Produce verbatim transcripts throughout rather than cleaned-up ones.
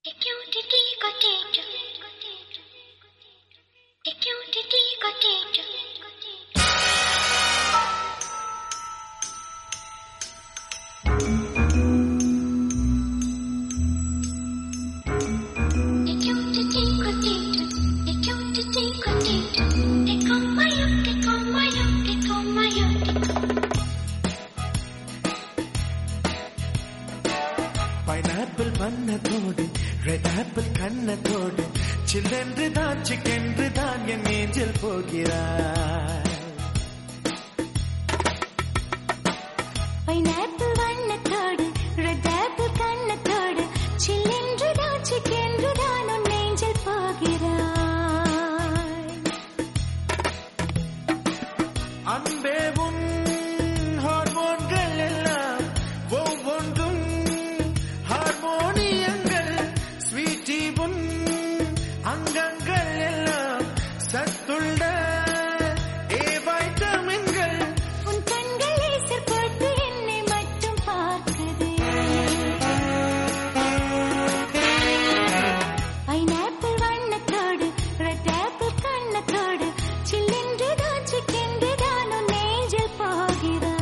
Pineapple வண்ணத்தோடு red apple கண்ணத்தோடு சில்லென்று தான் சிக்கென்று தான் என் நெஞ்சில் போகிறாய். பைனாப்பிள் வண்ணத்தோடு ரெட் ஆப்பிள் கண்ணத்தோடு சில்லென்று தான் சிக்கென்று தான் உன் நெஞ்சில் போகிறாய். அன்பே உன் ஹார்மோன்கள் எல்லாம் ஒவ்வொன்றும் ஹார்மோனியங்கள். ஸ்வீட்டி உன் அங்கங்கள் எல்லாம் சத்துள்ள ஏ வைட்டமின்கள். உன் கண்கள் லேசர் போட்டு என்னை மட்டும் பார்க்குது. பைனாப்பிள் வண்ணத்தோடு ரெட் ஆப்பிள் கண்ணத்தோடு சில்லென்று தான் சிக்கென்று தான் உன் நெஞ்சில் போகிறாய்.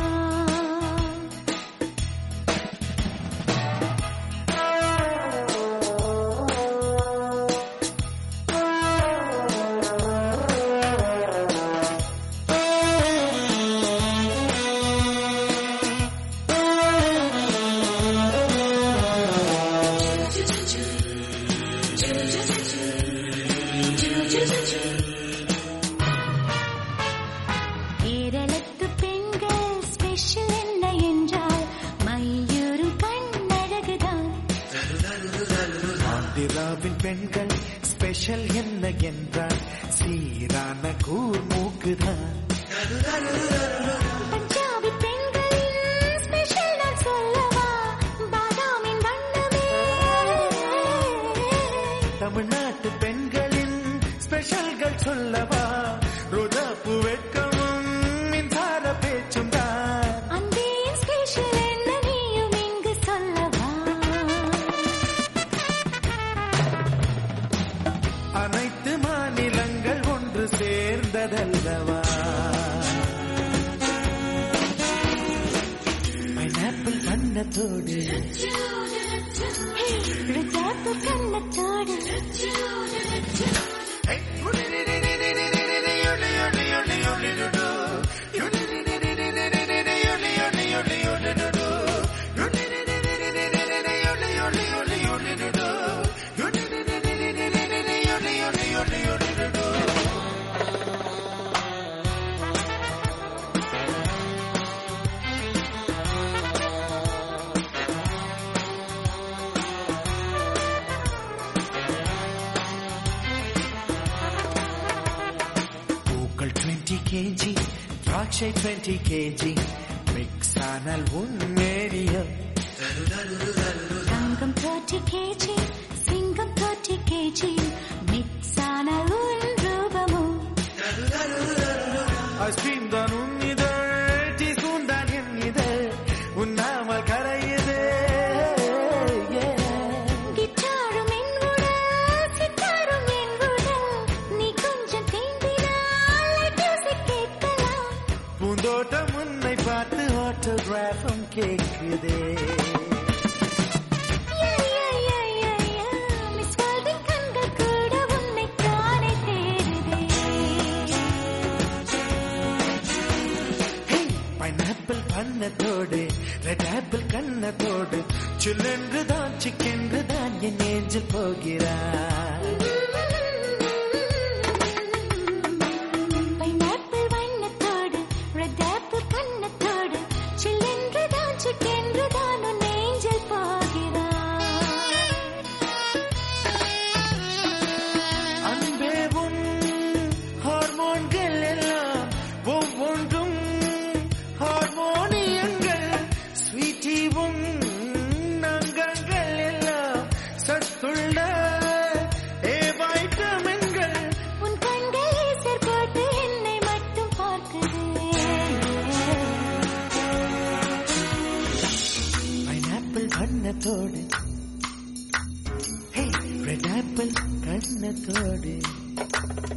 கேரளத்து பெண்கள் ஸ்பெஷல் என்ன என்றால் மயூரும் கண்ணழகுதான். ஆந்திராவின் பெண்கள் ஸ்பெஷல் என்ன என்றால் சீரான கூர் மூக்குதான். பஞ்சாபி பெண்களின் ஸ்பெஷல் நான் சொல்லவா பாதாமின் வண்ணமே. தமிழ்நாட்டு பெண்களின் ஸ்பெஷல்கள் சொல்லவா ரோஜாப்பூ வெட்கமும் மின்சார பேச்சும் தான். அன்பேன் ஸ்பெஷல் என்ன நீயும் இங்கு சொல்லவா. அனைத்து மாநிலங்கள் ஒன்று சேர்ந்ததல்லவா. பைனாப்பிள் வண்ணத்தோடு ரெட் ஆப்பிள் கண்ணத்தோடு பூக்கள் டுவெண்ட்டி கேஜி திராட்சை டுவெண்ட்டி கேஜி மிக்ஸ் ஆனால் உண்மேரியம். தங்கம் தேர்ட்டி கேஜி சிங்கம் தேர்ட்டி கேஜி மிக்ஸ் ஆன உன் ரூபமும். ஐஸ்கிரீம் தான் உன் இதழ் டீஸ்பூன் தான் என் இதழ் உண்ணாமல் கரையுது. கிட்டாரும் என் உடல் சித்தாரும் என் உடல் நீ கொஞ்சம் தேம்பினால் மியூசிக் கேட்கலாம். பூந்தோட்டம் உன்னை பார்த்து ஆட்டோகிராஃபும் கேட்குதே. மிஸ் வேர்ல்டின் கண்கள் கூட உன்னை தானே தேடுதே. பைனாப்பிள் வண்ணத்தோடு ரெட் ஆப்பிள் கண்ணத்தோடு சில்லென்று தான் சிக்கென்று தான் என் நெஞ்சில் போகிறாய். பைனாப்பிள் வண்ணத்தோடு ரெட் ஆப்பிள் கண்ணத்தோடு சில்லென்று தான் சிக்கென்று தான் உன் நெஞ்சில் போகிறாய். அன்பே உன் ஹார்மோன்கள் எல்லாம் ஒவ்வொன்றும் ஹார்மோனியங்கள். ஸ்வீட்டி உன் அங்கங்கள் எல்லாம் சத்துள்ள ஏ வைட்டமின்கள். உன் கண்கள் லேசர் போட்டு என்னை மட்டும் பார்க்குது. பைனாப்பிள் வண்ணத்தோடு ஹே ஆப்பிள் கண்ணத்தோடு